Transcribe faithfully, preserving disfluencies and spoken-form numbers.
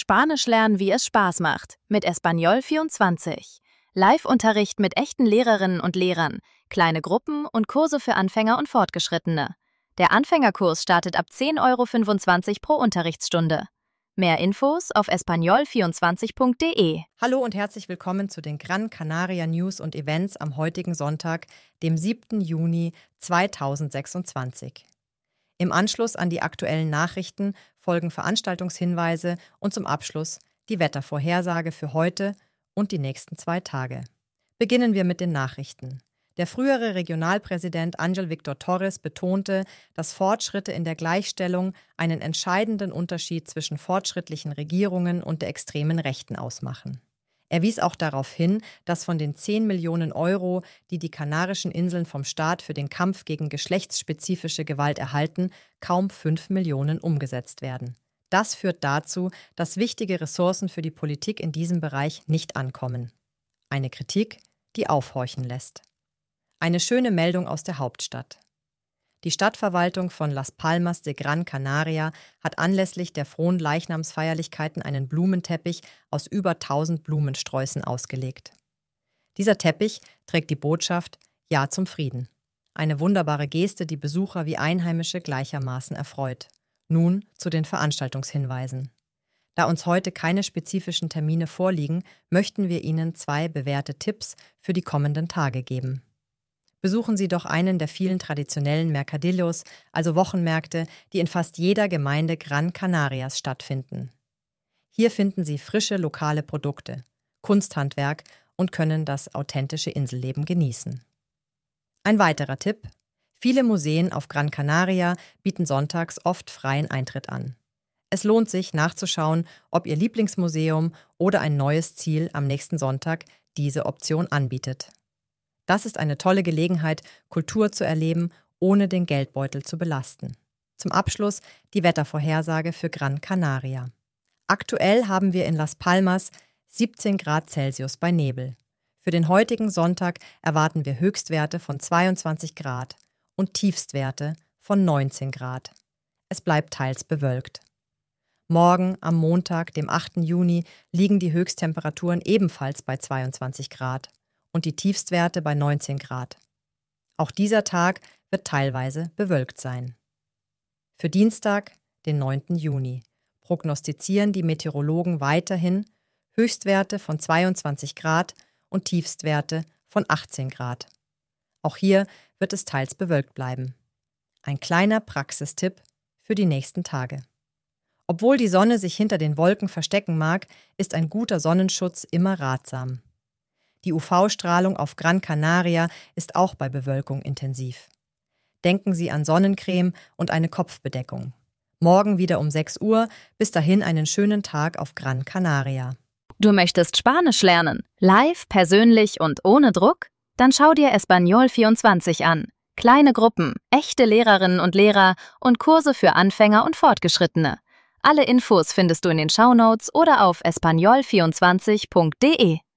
Spanisch lernen, wie es Spaß macht, mit Español vierundzwanzig. Live-Unterricht mit echten Lehrerinnen und Lehrern, kleine Gruppen und Kurse für Anfänger und Fortgeschrittene. Der Anfängerkurs startet ab zehn Euro fünfundzwanzig pro Unterrichtsstunde. Mehr Infos auf español vierundzwanzig punkt de. Hallo und herzlich willkommen zu den Gran Canaria News und Events am heutigen Sonntag, dem siebten Juni zweitausendsechsundzwanzig. Im Anschluss an die aktuellen Nachrichten folgen Veranstaltungshinweise und zum Abschluss die Wettervorhersage für heute und die nächsten zwei Tage. Beginnen wir mit den Nachrichten. Der frühere Regionalpräsident Ángel Víctor Torres betonte, dass Fortschritte in der Gleichstellung einen entscheidenden Unterschied zwischen fortschrittlichen Regierungen und der extremen Rechten ausmachen. Er wies auch darauf hin, dass von den zehn Millionen Euro, die die Kanarischen Inseln vom Staat für den Kampf gegen geschlechtsspezifische Gewalt erhalten, kaum fünf Millionen umgesetzt werden. Das führt dazu, dass wichtige Ressourcen für die Politik in diesem Bereich nicht ankommen. Eine Kritik, die aufhorchen lässt. Eine schöne Meldung aus der Hauptstadt. Die Stadtverwaltung von Las Palmas de Gran Canaria hat anlässlich der Fronleichnamsfeierlichkeiten einen Blumenteppich aus über tausend Blumensträußen ausgelegt. Dieser Teppich trägt die Botschaft „Ja zum Frieden“. Eine wunderbare Geste, die Besucher wie Einheimische gleichermaßen erfreut. Nun zu den Veranstaltungshinweisen. Da uns heute keine spezifischen Termine vorliegen, möchten wir Ihnen zwei bewährte Tipps für die kommenden Tage geben. Besuchen Sie doch einen der vielen traditionellen Mercadillos, also Wochenmärkte, die in fast jeder Gemeinde Gran Canarias stattfinden. Hier finden Sie frische lokale Produkte, Kunsthandwerk und können das authentische Inselleben genießen. Ein weiterer Tipp: Viele Museen auf Gran Canaria bieten sonntags oft freien Eintritt an. Es lohnt sich, nachzuschauen, ob Ihr Lieblingsmuseum oder ein neues Ziel am nächsten Sonntag diese Option anbietet. Das ist eine tolle Gelegenheit, Kultur zu erleben, ohne den Geldbeutel zu belasten. Zum Abschluss die Wettervorhersage für Gran Canaria. Aktuell haben wir in Las Palmas siebzehn Grad Celsius bei Nebel. Für den heutigen Sonntag erwarten wir Höchstwerte von zweiundzwanzig Grad und Tiefstwerte von neunzehn Grad. Es bleibt teils bewölkt. Morgen, am Montag, dem achten Juni, liegen die Höchsttemperaturen ebenfalls bei zweiundzwanzig Grad. Und die Tiefstwerte bei neunzehn Grad. Auch dieser Tag wird teilweise bewölkt sein. Für Dienstag, den neunten Juni, prognostizieren die Meteorologen weiterhin Höchstwerte von zweiundzwanzig Grad und Tiefstwerte von achtzehn Grad. Auch hier wird es teils bewölkt bleiben. Ein kleiner Praxistipp für die nächsten Tage. Obwohl die Sonne sich hinter den Wolken verstecken mag, ist ein guter Sonnenschutz immer ratsam. Die U V-Strahlung auf Gran Canaria ist auch bei Bewölkung intensiv. Denken Sie an Sonnencreme und eine Kopfbedeckung. Morgen wieder um sechs Uhr. Bis dahin einen schönen Tag auf Gran Canaria. Du möchtest Spanisch lernen? Live, persönlich und ohne Druck? Dann schau dir Español vierundzwanzig an. Kleine Gruppen, echte Lehrerinnen und Lehrer und Kurse für Anfänger und Fortgeschrittene. Alle Infos findest du in den Shownotes oder auf español vierundzwanzig punkt de.